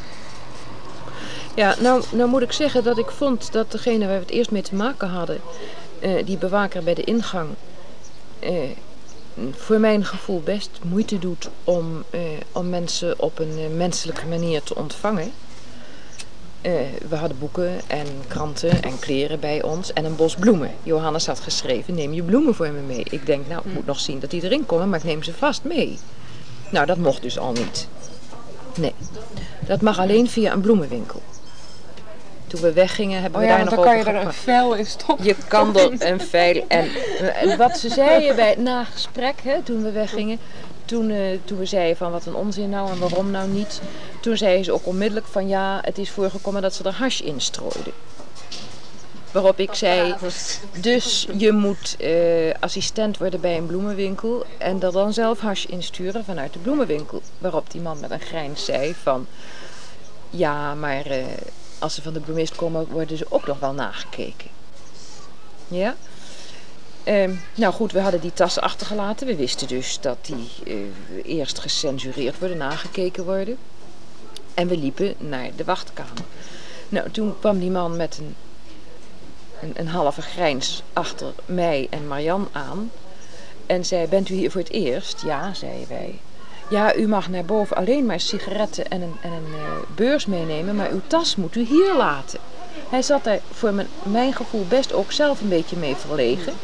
Ja, nou, nou moet ik zeggen dat ik vond dat degene waar we het eerst mee te maken hadden, uh, die bewaker bij de ingang, uh, voor mijn gevoel best moeite doet om, uh, om mensen op een uh, menselijke manier te ontvangen. Uh, we hadden boeken en kranten en kleren bij ons en een bos bloemen. Johannes had geschreven, neem je bloemen voor me mee. Ik denk, nou, ik moet nog zien dat die erin komen, maar ik neem ze vast mee. Nou, dat mocht dus al niet. Nee, dat mag alleen via een bloemenwinkel. Toen we weggingen hebben oh we ja, daar nog over over gehad. Dan kan je er een vel in stoppen. Je kan er een veil en, en wat ze zeiden bij het nagesprek, hè, toen we weggingen, toen, uh, toen we zeiden van wat een onzin nou en waarom nou niet, toen zeiden ze ook onmiddellijk van ja, het is voorgekomen dat ze er hash in strooiden. Waarop ik zei, dus je moet uh, assistent worden bij een bloemenwinkel en er dan zelf hash insturen vanuit de bloemenwinkel. Waarop die man met een grijns zei van, ja, maar uh, als ze van de bloemist komen worden ze ook nog wel nagekeken. Ja? Uh, nou goed, we hadden die tassen achtergelaten. We wisten dus dat die uh, eerst gecensureerd worden, nagekeken worden. En we liepen naar de wachtkamer. Nou, toen kwam die man met een Een, een halve grijns achter mij en Marjan aan. En zei, bent u hier voor het eerst? Ja, zeiden wij. Ja, u mag naar boven alleen maar sigaretten en een, en een uh, beurs meenemen, maar uw tas moet u hier laten. Hij zat daar voor mijn, mijn gevoel best ook zelf een beetje mee verlegen.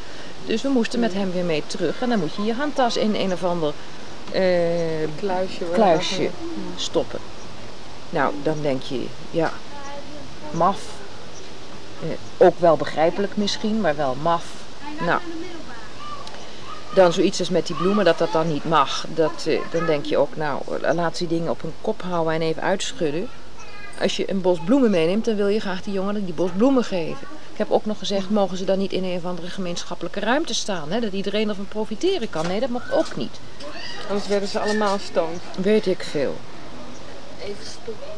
Dus we moesten met hem weer mee terug. En dan moet je je handtas in een of ander uh, kluisje, kluisje stoppen. Nou, dan denk je, ja, maf. Uh, ook wel begrijpelijk misschien, maar wel maf. Nou, dan zoiets als met die bloemen, dat dat dan niet mag. Dat, uh, dan denk je ook, nou, laat die dingen op hun kop houden en even uitschudden. Als je een bos bloemen meeneemt, dan wil je graag die jongen die bos bloemen geven. Ik heb ook nog gezegd, mogen ze dan niet in een of andere gemeenschappelijke ruimte staan? Hè? Dat iedereen ervan profiteren kan. Nee, dat mocht ook niet. Anders werden ze allemaal stoned. Weet ik veel. Even stoppen.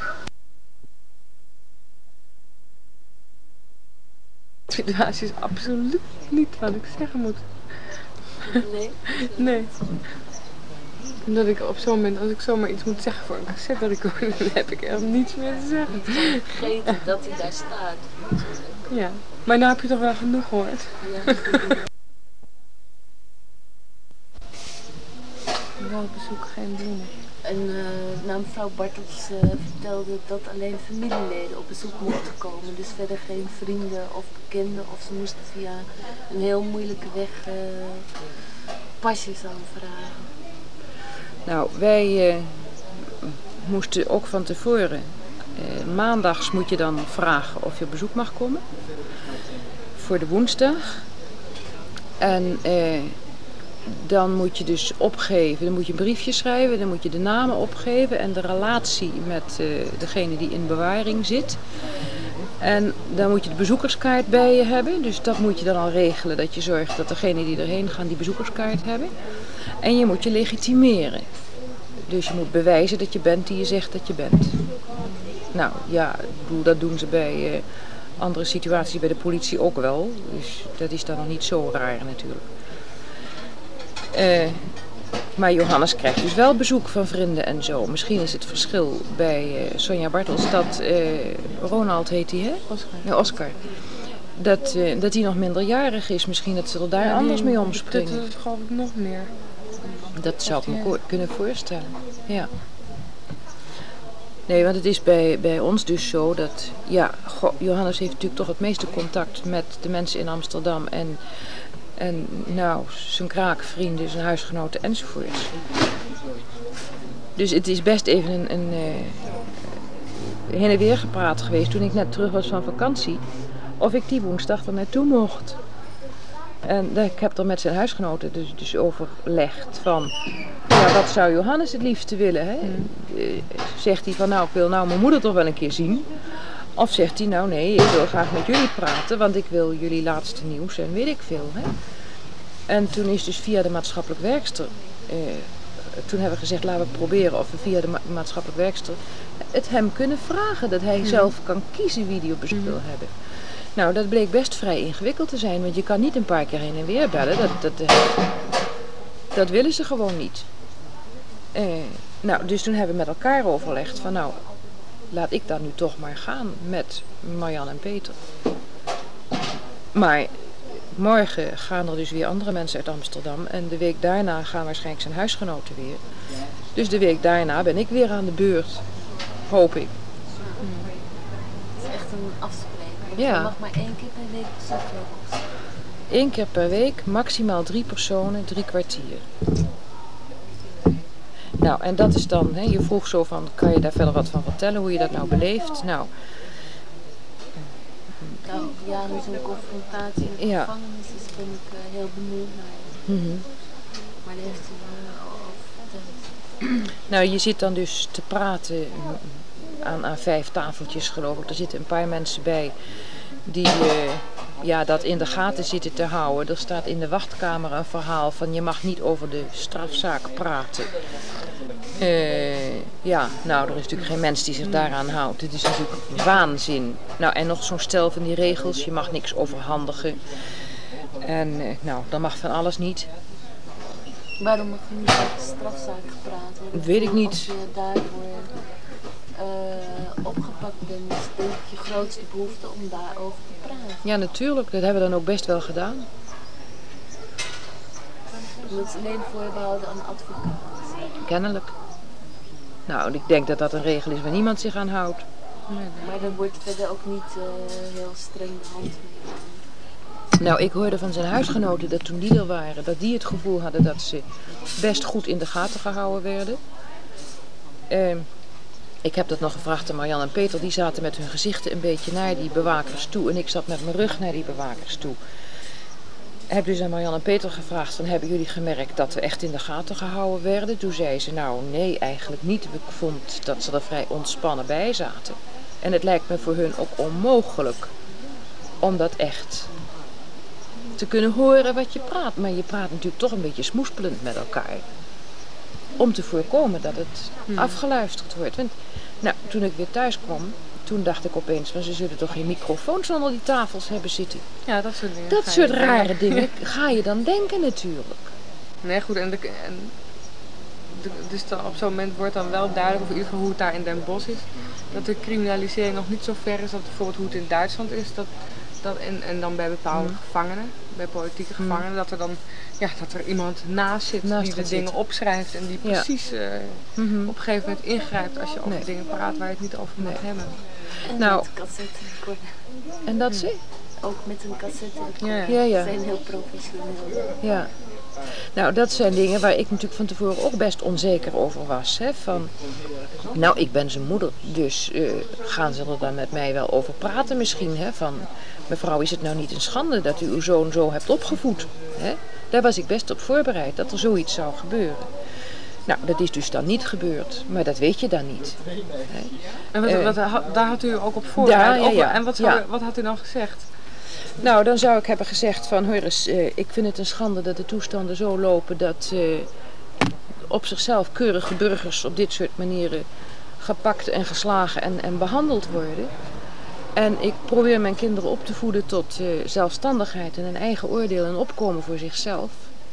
De situatie is absoluut niet wat ik zeggen moet. Nee? Nee. Omdat ik op zo'n moment, als ik zomaar iets moet zeggen voor een cassette recorder, dan heb ik echt niets meer te zeggen. Vergeten dat hij daar staat. Ja, maar nou heb je toch wel genoeg gehoord. Ja. Wel bezoek, geen bloemen. En uh, nou, mevrouw Bartels uh, vertelde dat alleen familieleden op bezoek mochten komen. Dus verder geen vrienden of bekenden. Of ze moesten via een heel moeilijke weg uh, pasjes aanvragen. Nou, wij uh, moesten ook van tevoren. Uh, maandags moet je dan vragen of je op bezoek mag komen. Voor de woensdag. En uh, dan moet je dus opgeven, dan moet je een briefje schrijven, dan moet je de namen opgeven en de relatie met uh, degene die in bewaring zit. En dan moet je de bezoekerskaart bij je hebben, dus dat moet je dan al regelen, dat je zorgt dat degenen die erheen gaan die bezoekerskaart hebben. En je moet je legitimeren. Dus je moet bewijzen dat je bent die je zegt dat je bent. Nou ja, dat doen ze bij uh, andere situaties bij de politie ook wel, dus dat is dan nog niet zo raar natuurlijk. Uh, maar Johannes krijgt dus wel bezoek van vrienden en zo. Misschien is het verschil bij uh, Sonja Bartels dat uh, Ronald heet hij, hè? Oscar. Ja, Oscar. Dat, uh, dat hij nog minderjarig is. Misschien dat ze er daar ja, anders mee omspringen. Dat is geloof ik nog meer. Dat zou ik me ko- kunnen voorstellen. Ja. Nee, want het is bij, bij ons dus zo dat... Ja, goh, Johannes heeft natuurlijk toch het meeste contact met de mensen in Amsterdam. En... En nou, zijn kraakvrienden, zijn huisgenoten enzovoorts. Dus het is best even een, een uh, heen en weer gepraat geweest toen ik net terug was van vakantie. Of ik die woensdag er naartoe mocht. En ik heb er met zijn huisgenoten dus, dus overlegd van... Ja, wat zou Johannes het liefste willen? Hè? Mm. Uh, zegt hij van nou, ik wil nou mijn moeder toch wel een keer zien. Of zegt hij nou nee, ik wil graag met jullie praten, want ik wil jullie laatste nieuws en weet ik veel. Hè? En toen is dus via de maatschappelijk werkster, eh, toen hebben we gezegd laten we proberen of we via de ma- maatschappelijk werkster het hem kunnen vragen. Dat hij mm. zelf kan kiezen wie die op bezoek mm. wil hebben. Nou, dat bleek best vrij ingewikkeld te zijn, want je kan niet een paar keer heen en weer bellen. Dat, dat, dat, dat willen ze gewoon niet. Eh, nou, dus toen hebben we met elkaar overlegd van nou... Laat ik dan nu toch maar gaan met Marjan en Peter. Maar morgen gaan er dus weer andere mensen uit Amsterdam. En de week daarna gaan waarschijnlijk zijn huisgenoten weer. Dus de week daarna ben ik weer aan de beurt. Hoop ik. Hmm. Het is echt een afspraak. Want ja. Je mag maar één keer per week bezoeken. Eén keer per week, maximaal drie personen, drie kwartier. Nou, en dat is dan, hè, je vroeg zo van, kan je daar verder wat van vertellen, hoe je dat nou beleeft? Nou, nou ja, met zo'n confrontatie met de ja. gevangenis is, ben ik uh, heel benieuwd naar. Mm-hmm. Maar daar heeft u uh, al over verteld. Nou, je zit dan dus te praten aan, aan vijf tafeltjes, geloof ik. Er zitten een paar mensen bij die uh, ja, dat in de gaten zitten te houden. Er staat in de wachtkamer een verhaal van je mag niet over de strafzaak praten. Uh, ja, nou, er is natuurlijk geen mens die zich daaraan houdt. Het is natuurlijk waanzin. Nou, en nog zo'n stel van die regels. Je mag niks overhandigen. En uh, nou, dan mag van alles niet. Waarom mag je niet over de strafzaak gepraat worden? Weet ik niet. Als je daarvoor uh, opgepakt bent, is denk ik je grootste behoefte om daarover te praten. Ja, natuurlijk. Dat hebben we dan ook best wel gedaan. Dat is alleen voorbehouden aan advocaat. Kennelijk. Nou, ik denk dat dat een regel is waar niemand zich aan houdt. Nee, maar er wordt verder ook niet uh, heel streng de hand mee. Nou, ik hoorde van zijn huisgenoten dat toen die er waren, dat die het gevoel hadden dat ze best goed in de gaten gehouden werden. Uh, ik heb dat nog gevraagd aan Marianne en Peter, die zaten met hun gezichten een beetje naar die bewakers toe en ik zat met mijn rug naar die bewakers toe. Ik heb dus aan Marianne en Peter gevraagd van, hebben jullie gemerkt dat we echt in de gaten gehouden werden? Toen zei ze, nou nee, eigenlijk niet. Ik vond dat ze er vrij ontspannen bij zaten. En het lijkt me voor hun ook onmogelijk om dat echt te kunnen horen wat je praat. Maar je praat natuurlijk toch een beetje smoespelend met elkaar. Om te voorkomen dat het hmm. afgeluisterd wordt. Want nou, toen ik weer thuis kwam, toen dacht ik opeens van ze zullen toch geen microfoons onder die tafels hebben zitten. Ja, dat soort dingen. Dat soort rare dingen ga je dan denken natuurlijk. Nee, goed. En, de, en de, dus dan op zo'n moment wordt dan wel duidelijk, of in ieder geval hoe het daar in Den Bosch is, dat de criminalisering nog niet zo ver is dat bijvoorbeeld hoe het in Duitsland is. Dat, dat, en, en dan bij bepaalde mm. gevangenen, bij politieke mm. gevangenen, dat er dan ja, dat er iemand naast zit naast die de zit. dingen opschrijft en die precies ja. uh, mm-hmm. op een gegeven moment ingrijpt als je over nee. dingen praat waar je het niet over nee. mag hebben. En nou, met cassette recorder. En dat zie Ook met een cassette recorder. Ja, ja. ja. Ze zijn heel professioneel. Ja. Nou, dat zijn dingen waar ik natuurlijk van tevoren ook best onzeker over was. Hè? Van, nou, ik ben zijn moeder, dus uh, gaan ze er dan met mij wel over praten misschien. Hè? Van, mevrouw, is het nou niet een schande dat u uw zoon zo hebt opgevoed? Hè? Daar was ik best op voorbereid, dat er zoiets zou gebeuren. Nou, dat is dus dan niet gebeurd, maar dat weet je dan niet. Hè? En wat, uh, wat, daar had u ook op voorbereid? Ja, ja, ja. En wat, ja. had, wat had u dan gezegd? Nou, dan zou ik hebben gezegd van, hoor eens, uh, ik vind het een schande dat de toestanden zo lopen dat uh, op zichzelf keurige burgers op dit soort manieren gepakt en geslagen en, en behandeld worden. En ik probeer mijn kinderen op te voeden tot uh, zelfstandigheid en een eigen oordeel en opkomen voor zichzelf.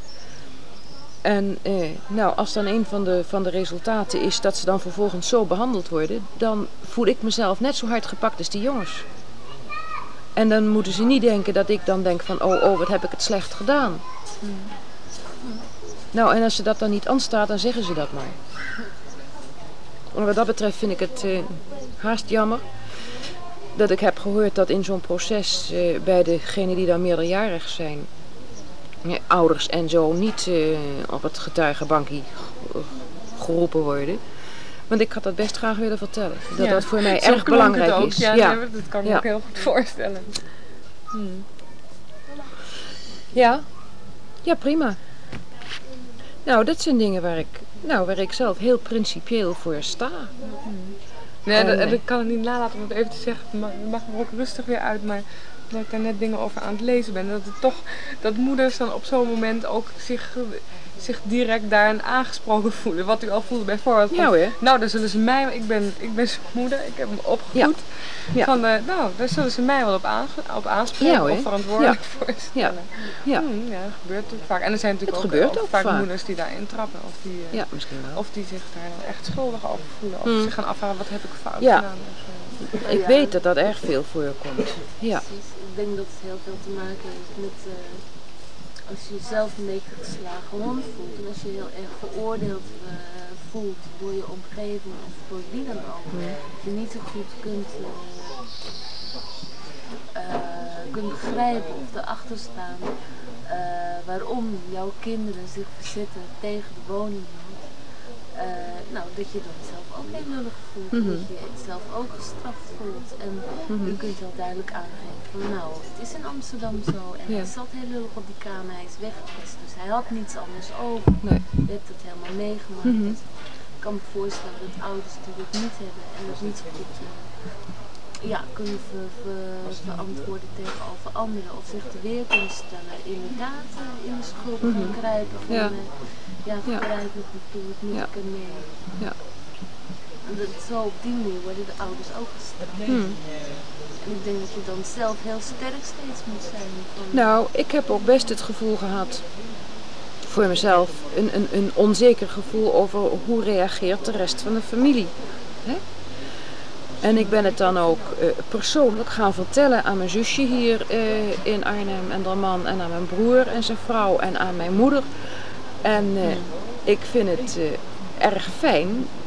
En uh, nou, als dan een van de, van de resultaten is dat ze dan vervolgens zo behandeld worden, dan voel ik mezelf net zo hard gepakt als die jongens. En dan moeten ze niet denken dat ik dan denk van, oh, oh, wat heb ik het slecht gedaan. Hmm. Nou, en als ze dat dan niet aanstaat, dan zeggen ze dat maar. En wat dat betreft vind ik het uh, haast jammer dat ik heb gehoord dat in zo'n proces uh, bij degenen die dan meerderjarig zijn, ja, ouders en zo, niet uh, op het getuigenbankje geroepen worden. Want ik had dat best graag willen vertellen. Dat ja, dat voor mij erg belangrijk ook. is. Ja, ja. Nee, dat kan ik me ja. ook heel goed voorstellen. Hmm. Ja. Ja, prima. Nou, dat zijn dingen waar ik, nou, waar ik zelf heel principieel voor sta. Hmm. Nee, en, dat, dat kan ik niet nalaten om het even te zeggen. Het mag, mag er ook rustig weer uit, maar dat ik daar net dingen over aan het lezen ben. Dat het toch, dat moeders dan op zo'n moment ook zich... zich direct daarin aangesproken voelen. Wat u al voelde bijvoorbeeld. Van, ja, hoor. Nou, dan zullen ze mij... Ik ben, ik ben zijn moeder, ik heb hem opgevoed. Ja. Ja. Van, uh, nou, daar zullen ze mij wel op, aange, op aanspreken. Ja, of verantwoordelijk ja. voor stellen. Ja. Ja. Hmm, ja, dat gebeurt natuurlijk vaak. En er zijn natuurlijk ook, ook, ook vaak, vaak moeders die daarin trappen. Of die, uh, ja, misschien wel. Of die zich daar dan echt schuldig over voelen. Of hmm. zich gaan afvragen, wat heb ik fout ja. gedaan. Of, uh, ik ja, weet dat dat erg veel voorkomt. Ja. Precies. Ik denk dat het heel veel te maken heeft met... Uh, als je jezelf een beetje geslagen hond voelt en als je heel erg veroordeeld uh, voelt door je omgeving of door wie dan ook, mm. je niet zo goed kunt, uh, uh, kunt begrijpen of erachter staan uh, waarom jouw kinderen zich verzetten tegen de woningnood. Uh, nou, dat je dan zelf ook heel lullig voelt, mm-hmm. dat je zelf ook gestraft voelt. En mm-hmm. je kunt wel duidelijk aangeven van nou, het is in Amsterdam zo en ja. hij zat heel lullig op die kamer, hij is weggefietst, dus hij had niets anders over. Nee. Je hebt het helemaal meegemaakt. Mm-hmm. Ik kan me voorstellen dat ouders die dit niet hebben en dat niet zo goed uh, ja, kunnen ver, ver, verantwoorden tegenover anderen of zich te weer kunnen stellen, inderdaad uh, in de schuld mm-hmm. gaan kruipen. Van, ja. Uh, Ja, vooruit nog naartoe, het moet ja. ik ermee. Ja. En dat, zo op die manier worden de ouders ook gestraft. Hmm. En ik denk dat je dan zelf heel sterk steeds moet zijn. Van... Nou, ik heb ook best het gevoel gehad, voor mezelf, een, een, een onzeker gevoel over hoe reageert de rest van de familie. Hè? En ik ben het dan ook uh, persoonlijk gaan vertellen aan mijn zusje hier uh, in Arnhem en haar man en aan mijn broer en zijn vrouw en aan mijn moeder. En uh, ik vind het uh, erg fijn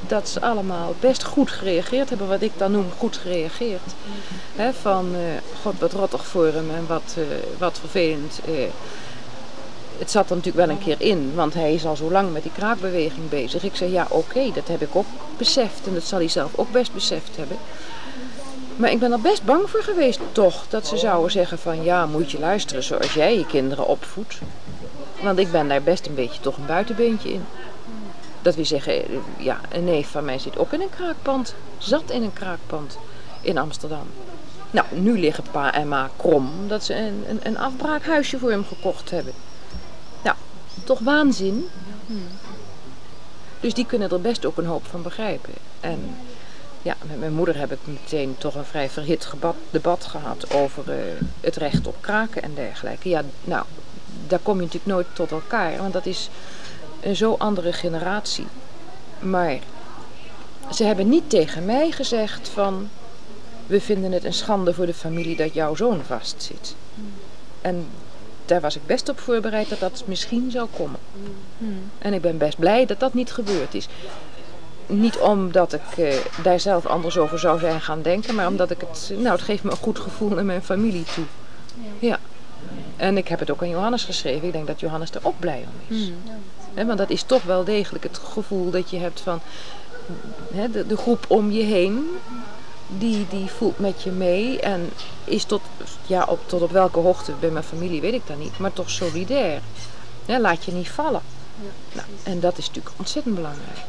dat ze allemaal best goed gereageerd hebben, wat ik dan noem goed gereageerd. He, van, uh, god wat rottig voor hem en wat, uh, wat vervelend. Uh, het zat er natuurlijk wel een keer in, want hij is al zo lang met die kraakbeweging bezig. Ik zei, ja oké, okay, dat heb ik ook beseft en dat zal hij zelf ook best beseft hebben. Maar ik ben er best bang voor geweest toch, dat ze zouden zeggen van, ja moet je luisteren zoals jij je kinderen opvoedt. Want ik ben daar best een beetje toch een buitenbeentje in. Dat wil zeggen, ja, een neef van mij zit ook in een kraakpand. Zat in een kraakpand in Amsterdam. Nou, nu liggen pa en ma krom omdat ze een, een, een afbraakhuisje voor hem gekocht hebben. Nou, toch waanzin. Hmm. Dus die kunnen er best ook een hoop van begrijpen. En ja, met mijn moeder heb ik meteen toch een vrij verhit gebat, debat gehad over uh, het recht op kraken en dergelijke. Ja, nou, daar kom je natuurlijk nooit tot elkaar, want dat is een zo andere generatie. Maar ze hebben niet tegen mij gezegd van, we vinden het een schande voor de familie dat jouw zoon vastzit. Hmm. En daar was ik best op voorbereid dat dat misschien zou komen. Hmm. En ik ben best blij dat dat niet gebeurd is. Niet omdat ik uh, daar zelf anders over zou zijn gaan denken, maar omdat ik het, nou het geeft me een goed gevoel naar mijn familie toe. Ja. Ja. En ik heb het ook aan Johannes geschreven. Ik denk dat Johannes er ook blij om is. Mm. He, want dat is toch wel degelijk het gevoel dat je hebt van he, de, de groep om je heen. Die, die voelt met je mee en is tot, ja, op, tot op welke hoogte bij mijn familie weet ik dat niet, maar toch solidair. He, laat je niet vallen. Ja, nou, en dat is natuurlijk ontzettend belangrijk.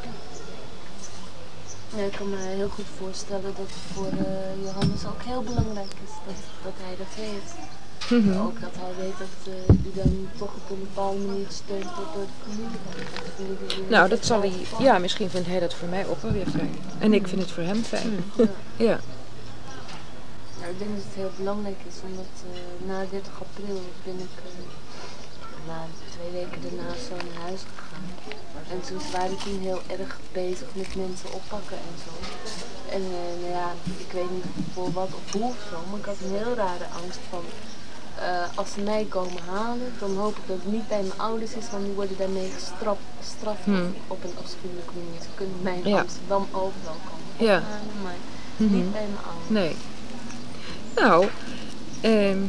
Ja, ik kan me heel goed voorstellen dat het voor uh, Johannes ook heel belangrijk is dat, dat hij dat weet. Mm-hmm. Ook dat hij weet dat uh, u dan toch op een bepaalde manier gesteund wordt door de familie. familie nou, dat zal hij, ja, misschien vindt hij dat voor mij ook wel weer fijn. En ik vind het voor hem fijn. Mm. Ja. Ja. Nou, ik denk dat het heel belangrijk is, omdat uh, na dertig april ben ik uh, na twee weken daarna zo naar huis gegaan. En toen waren we toen heel erg bezig met mensen oppakken en zo. En uh, nou ja, ik weet niet voor wat of hoe of zo, maar ik had een heel rare angst van, uh, als ze mij komen halen, dan hoop ik dat het niet bij mijn ouders is, want die worden daarmee gestraft, gestraft hmm. op een afschuwelijke manier. Ze kunnen mij in ja. Amsterdam overal komen ja. ophalen, maar mm-hmm. niet bij mijn ouders. Nee. Nou, um,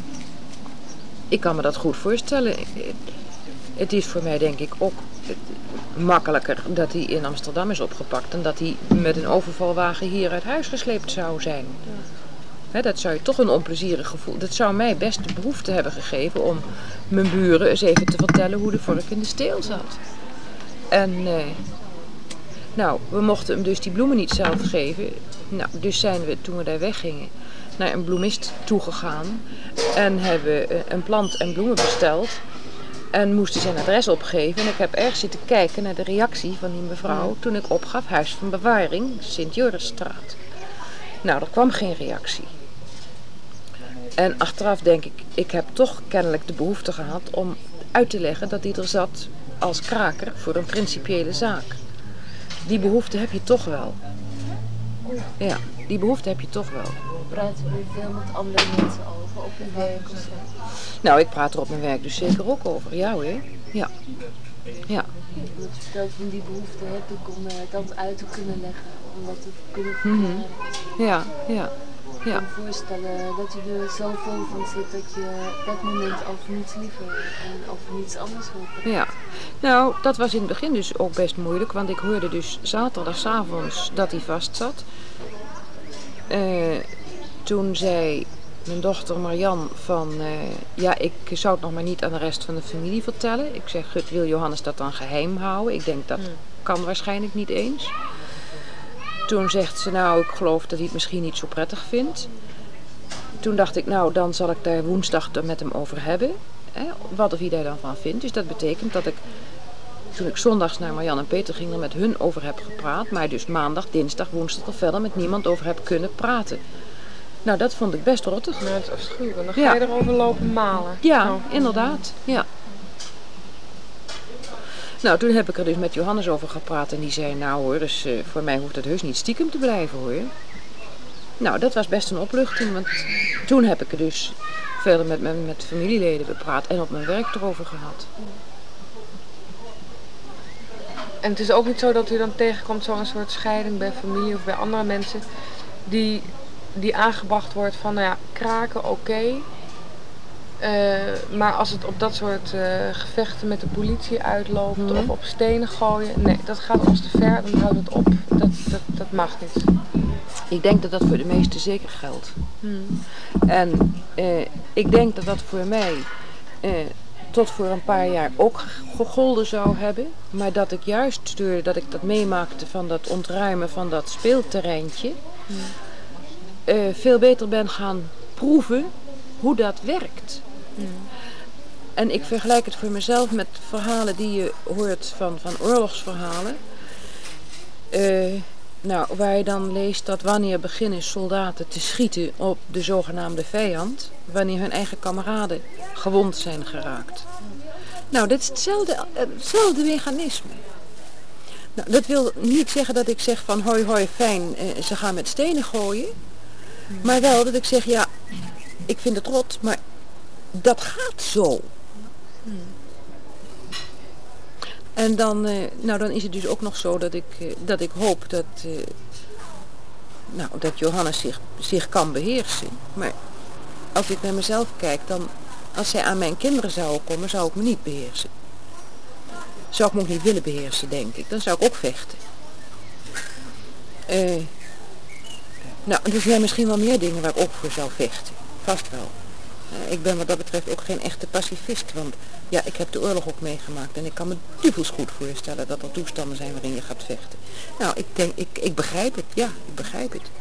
ik kan me dat goed voorstellen. Het is voor mij denk ik ook makkelijker dat hij in Amsterdam is opgepakt dan dat hij met een overvalwagen hier uit huis gesleept zou zijn. Ja. He, dat zou je toch een onplezierig gevoel. Dat zou mij best de behoefte hebben gegeven om mijn buren eens even te vertellen hoe de vork in de steel zat. En eh, nou, we mochten hem dus die bloemen niet zelf geven. Nou, dus zijn we toen we daar weggingen naar een bloemist toegegaan en hebben een plant en bloemen besteld. En moesten zijn adres opgeven. En ik heb erg zitten kijken naar de reactie van die mevrouw toen ik opgaf Huis van Bewaring, Sint-Jorisstraat. Nou, er kwam geen reactie. En achteraf denk ik, ik heb toch kennelijk de behoefte gehad om uit te leggen dat hij er zat als kraker voor een principiële zaak. Die behoefte heb je toch wel. Ja, die behoefte heb je toch wel. Praten we veel met andere mensen over op je werk of zo? Nou, ik praat er op mijn werk dus zeker ook over. Ja hoor. Ja. Ja. Dat je vertelt van die behoefte heb ik om uh, dat uit te kunnen leggen. Om dat te kunnen verklaren. Mm-hmm. Ja, ja. Ik kan me voorstellen dat je er zo vol van zit dat je op dat moment over niets liever en over niets anders wil. Ja, nou dat was in het begin dus ook best moeilijk, want ik hoorde dus zaterdagavonds dat hij vast zat. Uh, toen zei mijn dochter Marian van, uh, ja ik zou het nog maar niet aan de rest van de familie vertellen. Ik zeg, Gut, wil Johannes dat dan geheim houden? Ik denk dat hmm. kan waarschijnlijk niet eens. Toen zegt ze, nou, ik geloof dat hij het misschien niet zo prettig vindt. Toen dacht ik, nou, dan zal ik daar woensdag met hem over hebben. Hè, wat of hij daar dan van vindt. Dus dat betekent dat ik, toen ik zondags naar Marjan en Peter ging, er met hun over heb gepraat. Maar dus maandag, dinsdag, woensdag er verder met niemand over heb kunnen praten. Nou, dat vond ik best rottig. Nou, het is afschuwelijk. Dan ga ja. je erover lopen malen. Ja, oh. inderdaad. Ja. Nou, toen heb ik er dus met Johannes over gepraat en die zei, nou hoor, dus uh, voor mij hoeft het heus niet stiekem te blijven hoor. Nou, dat was best een opluchting, want toen heb ik er dus verder met, met, met familieleden bepraat en op mijn werk erover gehad. En het is ook niet zo dat u dan tegenkomt zo'n soort scheiding bij familie of bij andere mensen die, die aangebracht wordt van, nou ja, kraken oké. Okay, uh, maar als het op dat soort uh, gevechten met de politie uitloopt hmm. of op stenen gooien, nee, dat gaat ons te ver, dan houdt het op. Dat, dat, dat mag niet. Ik denk dat dat voor de meesten zeker geldt. Hmm. En uh, ik denk dat dat voor mij uh, tot voor een paar jaar ook gegolden zou hebben. Maar dat ik juist doordat ik dat meemaakte van dat ontruimen van dat speelterreintje, hmm. uh, veel beter ben gaan proeven hoe dat werkt. Hmm. En ik vergelijk het voor mezelf met verhalen die je hoort van, van oorlogsverhalen. Uh, nou, waar je dan leest dat wanneer beginnen soldaten te schieten op de zogenaamde vijand, wanneer hun eigen kameraden gewond zijn geraakt. Nou, dat is hetzelfde, hetzelfde mechanisme. Nou, dat wil niet zeggen dat ik zeg van hoi hoi fijn, uh, ze gaan met stenen gooien. Hmm. Maar wel dat ik zeg ja, ik vind het rot, maar dat gaat zo. Hmm. En dan, uh, nou, dan is het dus ook nog zo dat ik, uh, dat ik hoop dat, uh, nou, dat Johannes zich, zich kan beheersen. Maar als ik naar mezelf kijk, dan als zij aan mijn kinderen zouden komen, zou ik me niet beheersen. Zou ik me ook niet willen beheersen, denk ik. Dan zou ik ook vechten. Uh, nou, er zijn misschien wel meer dingen waar ik ook voor zou vechten. Vast wel. Uh, ik ben wat dat betreft ook geen echte pacifist, want ja, ik heb de oorlog ook meegemaakt en ik kan me duvels goed voorstellen dat er toestanden zijn waarin je gaat vechten. Nou, ik denk, ik, ik begrijp het, ja, ik begrijp het.